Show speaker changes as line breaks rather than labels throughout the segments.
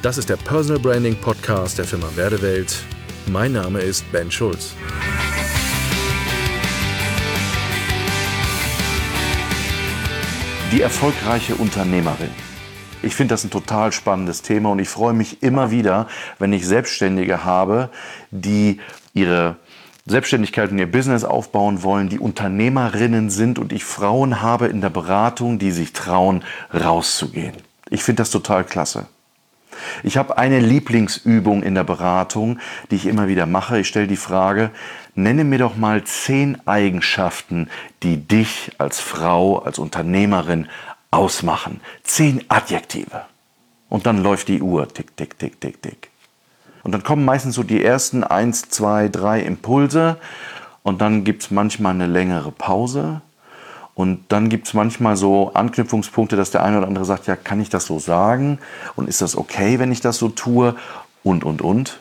Das ist der Personal Branding Podcast der Firma Werdewelt. Mein Name ist Ben Schulz.
Die erfolgreiche Unternehmerin. Ich finde das ein total spannendes Thema und ich freue mich immer wieder, wenn ich Selbstständige habe, die ihre Selbstständigkeit und ihr Business aufbauen wollen, die Unternehmerinnen sind und ich Frauen habe in der Beratung, die sich trauen, rauszugehen. Ich finde das total klasse. Ich habe eine Lieblingsübung in der Beratung, die ich immer wieder mache. Ich stelle die Frage, nenne mir doch mal 10 Eigenschaften, die dich als Frau, als Unternehmerin ausmachen. 10 Adjektive. Und dann läuft die Uhr, tick, tick, tick, tick, tick. Und dann kommen meistens so die ersten 1, 2, 3 Impulse und dann gibt es manchmal eine längere Pause. Und dann gibt es manchmal so Anknüpfungspunkte, dass der eine oder andere sagt, ja, kann ich das so sagen? Und ist das okay, wenn ich das so tue? Und. Und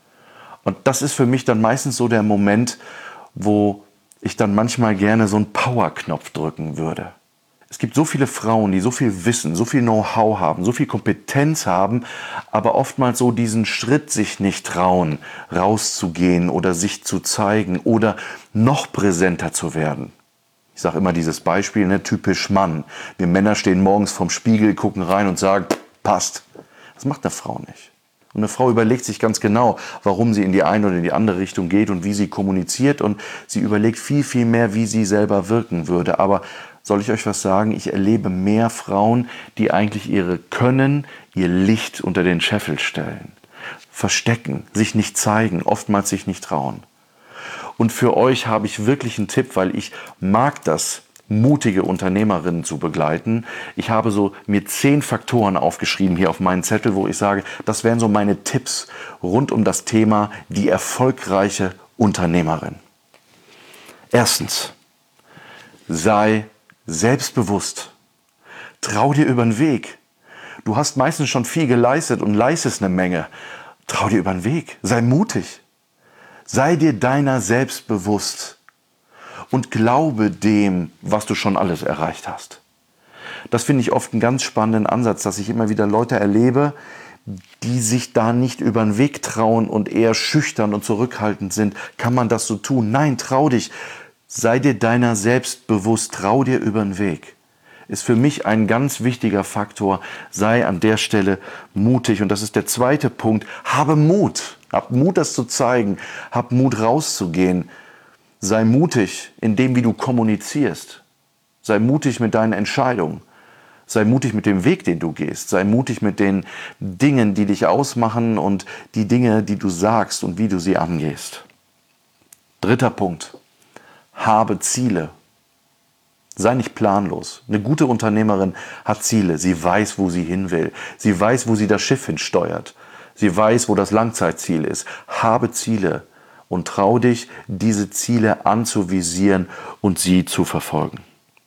das ist für mich dann meistens so der Moment, wo ich dann manchmal gerne so einen Power-Knopf drücken würde. Es gibt so viele Frauen, die so viel Wissen, so viel Know-how haben, so viel Kompetenz haben, aber oftmals so diesen Schritt sich nicht trauen, rauszugehen oder sich zu zeigen oder noch präsenter zu werden. Ich sage immer dieses Beispiel, ne, typisch Mann. Wir Männer stehen morgens vorm Spiegel, gucken rein und sagen, passt. Das macht eine Frau nicht. Und eine Frau überlegt sich ganz genau, warum sie in die eine oder in die andere Richtung geht und wie sie kommuniziert. Und sie überlegt viel, viel mehr, wie sie selber wirken würde. Aber soll ich euch was sagen? Ich erlebe mehr Frauen, die eigentlich ihre Können, ihr Licht unter den Scheffel stellen. Verstecken, sich nicht zeigen, oftmals sich nicht trauen. Und für euch habe ich wirklich einen Tipp, weil ich mag das, mutige Unternehmerinnen zu begleiten. Ich habe so mir 10 Faktoren aufgeschrieben hier auf meinen Zettel, wo ich sage, das wären so meine Tipps rund um das Thema die erfolgreiche Unternehmerin. Erstens, sei selbstbewusst. Trau dir über den Weg. Du hast meistens schon viel geleistet und leistest eine Menge. Trau dir über den Weg. Sei mutig. Sei dir deiner selbst bewusst und glaube dem, was du schon alles erreicht hast. Das finde ich oft einen ganz spannenden Ansatz, dass ich immer wieder Leute erlebe, die sich da nicht über den Weg trauen und eher schüchtern und zurückhaltend sind. Kann man das so tun? Nein, trau dich. Sei dir deiner selbst bewusst, trau dir über den Weg. Ist für mich ein ganz wichtiger Faktor. Sei an der Stelle mutig. Und das ist der zweite Punkt. Habe Mut. Hab Mut, das zu zeigen. Hab Mut, rauszugehen. Sei mutig in dem, wie du kommunizierst. Sei mutig mit deinen Entscheidungen. Sei mutig mit dem Weg, den du gehst. Sei mutig mit den Dingen, die dich ausmachen und die Dinge, die du sagst und wie du sie angehst. Dritter Punkt. Habe Ziele. Sei nicht planlos. Eine gute Unternehmerin hat Ziele. Sie weiß, wo sie hin will. Sie weiß, wo sie das Schiff hinsteuert. Sie weiß, wo das Langzeitziel ist. Habe Ziele und trau dich, diese Ziele anzuvisieren und sie zu verfolgen.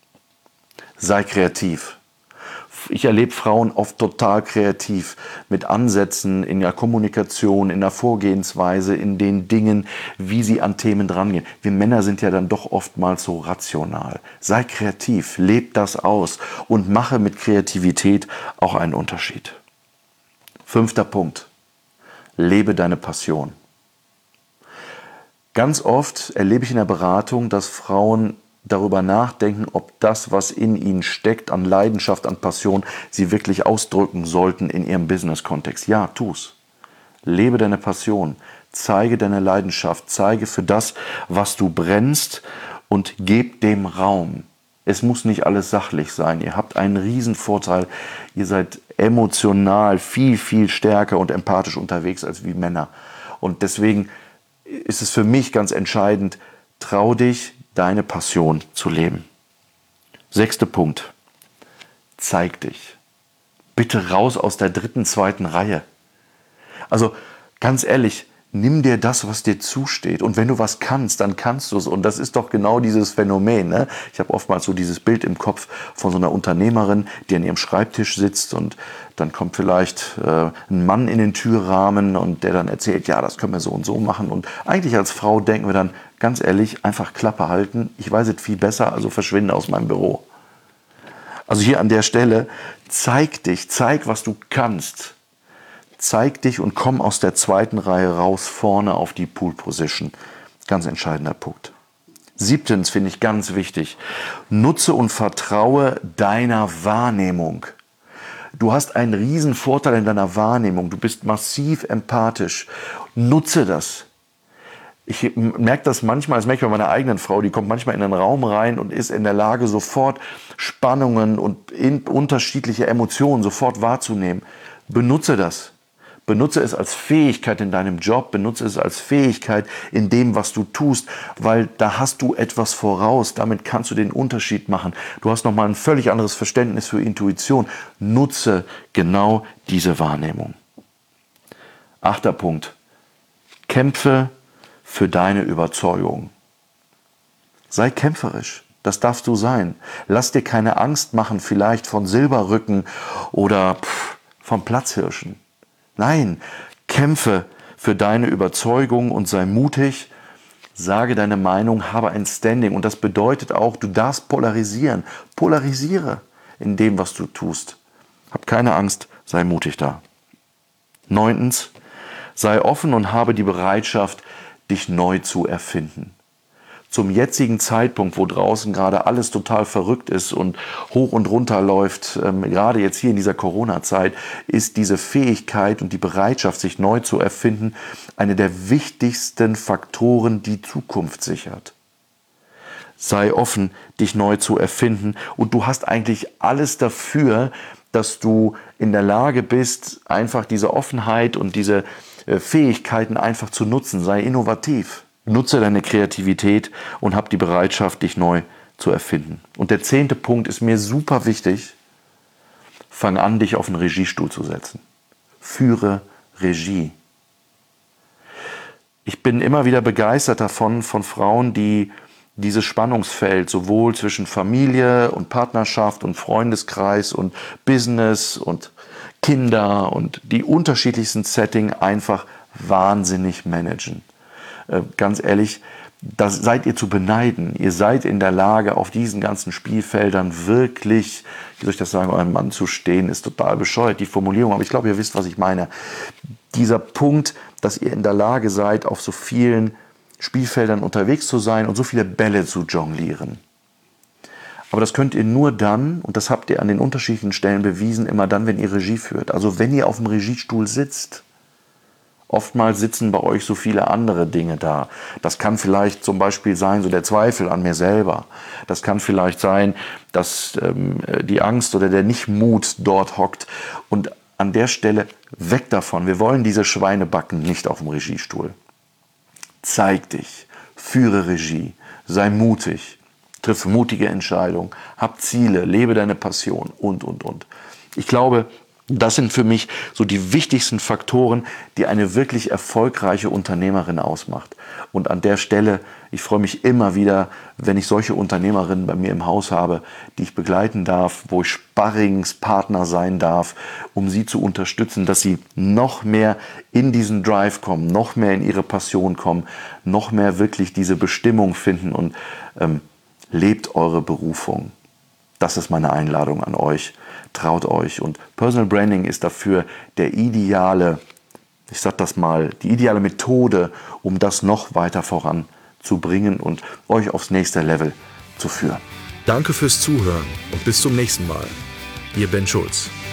Sei kreativ. Ich erlebe Frauen oft total kreativ mit Ansätzen in der Kommunikation, in der Vorgehensweise, in den Dingen, wie sie an Themen drangehen. Wir Männer sind ja dann doch oftmals so rational. Sei kreativ, leb das aus und mache mit Kreativität auch einen Unterschied. 5. Punkt. Lebe deine Passion. Ganz oft erlebe ich in der Beratung, dass Frauen darüber nachdenken, ob das, was in ihnen steckt, an Leidenschaft, an Passion, sie wirklich ausdrücken sollten in ihrem Business-Kontext. Ja, tu's. Lebe deine Passion, zeige deine Leidenschaft, zeige für das, was du brennst und gib dem Raum. Es muss nicht alles sachlich sein. Ihr habt einen riesen Vorteil. Ihr seid emotional viel, viel stärker und empathisch unterwegs als wir Männer. Und deswegen ist es für mich ganz entscheidend, trau dich, deine Passion zu leben. 6. Punkt. Zeig dich. Bitte raus aus der 3., 2. Reihe. Also ganz ehrlich, nimm dir das, was dir zusteht. Und wenn du was kannst, dann kannst du es. Und das ist doch genau dieses Phänomen. Ne? Ich habe oftmals so dieses Bild im Kopf von so einer Unternehmerin, die an ihrem Schreibtisch sitzt und dann kommt vielleicht ein Mann in den Türrahmen und der dann erzählt, ja, das können wir so und so machen. Und eigentlich als Frau denken wir dann, ganz ehrlich, einfach Klappe halten. Ich weiß es viel besser, also verschwinde aus meinem Büro. Also hier an der Stelle, zeig dich, zeig, was du kannst. Zeig dich und komm aus der zweiten Reihe raus, vorne auf die Pole Position. Ganz entscheidender Punkt. 7. finde ich ganz wichtig. Nutze und vertraue deiner Wahrnehmung. Du hast einen riesen Vorteil in deiner Wahrnehmung. Du bist massiv empathisch. Nutze das. Ich merke das manchmal, das merke ich bei meiner eigenen Frau, die kommt manchmal in den Raum rein und ist in der Lage, sofort Spannungen und unterschiedliche Emotionen sofort wahrzunehmen. Benutze das. Benutze es als Fähigkeit in deinem Job, benutze es als Fähigkeit in dem, was du tust, weil da hast du etwas voraus, damit kannst du den Unterschied machen. Du hast nochmal ein völlig anderes Verständnis für Intuition. Nutze genau diese Wahrnehmung. 8. Punkt. Kämpfe für deine Überzeugung. Sei kämpferisch. Das darfst du sein. Lass dir keine Angst machen, vielleicht von Silberrücken oder von Platzhirschen. Nein, kämpfe für deine Überzeugung und sei mutig. Sage deine Meinung, habe ein Standing. Und das bedeutet auch, du darfst polarisieren. Polarisiere in dem, was du tust. Hab keine Angst, sei mutig da. 9. Sei offen und habe die Bereitschaft, dich neu zu erfinden. Zum jetzigen Zeitpunkt, wo draußen gerade alles total verrückt ist und hoch und runter läuft, gerade jetzt hier in dieser Corona-Zeit, ist diese Fähigkeit und die Bereitschaft, sich neu zu erfinden, eine der wichtigsten Faktoren, die Zukunft sichert. Sei offen, dich neu zu erfinden und du hast eigentlich alles dafür, dass du in der Lage bist, einfach diese Offenheit und diese Fähigkeiten einfach zu nutzen. Sei innovativ. Nutze deine Kreativität und hab die Bereitschaft, dich neu zu erfinden. Und der 10. Punkt ist mir super wichtig. Fang an, dich auf den Regiestuhl zu setzen. Führe Regie. Ich bin immer wieder begeistert davon, von Frauen, die dieses Spannungsfeld sowohl zwischen Familie und Partnerschaft und Freundeskreis und Business und Kinder und die unterschiedlichsten Settings einfach wahnsinnig managen. Ganz ehrlich, da seid ihr zu beneiden. Ihr seid in der Lage, auf diesen ganzen Spielfeldern wirklich, wie soll ich das sagen, euren Mann zu stehen, ist total bescheuert, die Formulierung, aber ich glaube, ihr wisst, was ich meine. Dieser Punkt, dass ihr in der Lage seid, auf so vielen Spielfeldern unterwegs zu sein und so viele Bälle zu jonglieren. Aber das könnt ihr nur dann, und das habt ihr an den unterschiedlichen Stellen bewiesen, immer dann, wenn ihr Regie führt. Also wenn ihr auf dem Regiestuhl sitzt. Oftmals sitzen bei euch so viele andere Dinge da. Das kann vielleicht zum Beispiel sein, so der Zweifel an mir selber. Das kann vielleicht sein, dass die Angst oder der Nichtmut dort hockt. Und an der Stelle weg davon. Wir wollen diese Schweinebacken nicht auf dem Regiestuhl. Zeig dich, führe Regie, sei mutig, triff mutige Entscheidungen, hab Ziele, lebe deine Passion und. Ich glaube, das sind für mich so die wichtigsten Faktoren, die eine wirklich erfolgreiche Unternehmerin ausmacht. Und an der Stelle, ich freue mich immer wieder, wenn ich solche Unternehmerinnen bei mir im Haus habe, die ich begleiten darf, wo ich Sparringspartner sein darf, um sie zu unterstützen, dass sie noch mehr in diesen Drive kommen, noch mehr in ihre Passion kommen, noch mehr wirklich diese Bestimmung finden und lebt eure Berufung. Das ist meine Einladung an euch. Traut euch. Und Personal Branding ist dafür der ideale, ich sag das mal, die ideale Methode, um das noch weiter voranzubringen und euch aufs nächste Level zu führen.
Danke fürs Zuhören und bis zum nächsten Mal. Ihr Ben Schulz.